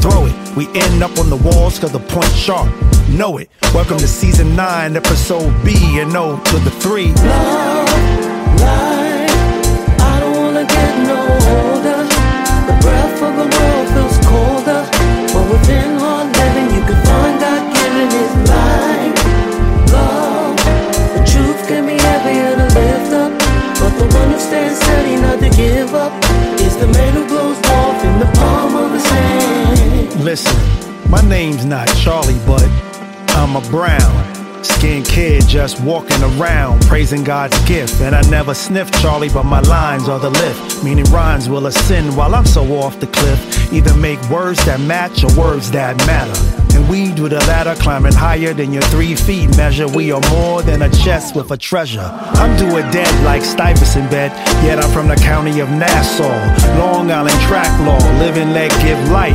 throw it. We end up on the walls cause the point sharp. Know it. Welcome to season 9, episode B and O to the 3. Love, life, I don't wanna get no older. The breath of the world feels colder. But within hard living you can find God given His life. Love, the truth can be heavier to lift up, but the one who stands steady not to give up is the man who blows off in the palm of his hand. Listen, my name's not Charlie, but I'm a brown-skinned kid just walking around praising God's gift. And I never sniffed Charlie, but my lines are the lift, meaning rhymes will ascend while I'm so off the cliff. Either make words that match or words that matter. And we do the ladder, climbing higher than your 3 feet measure. We are more than a chest with a treasure. I'm do or dead like Stuyvesant bed, yet I'm from the county of Nassau. Long Island track law, live and let give life.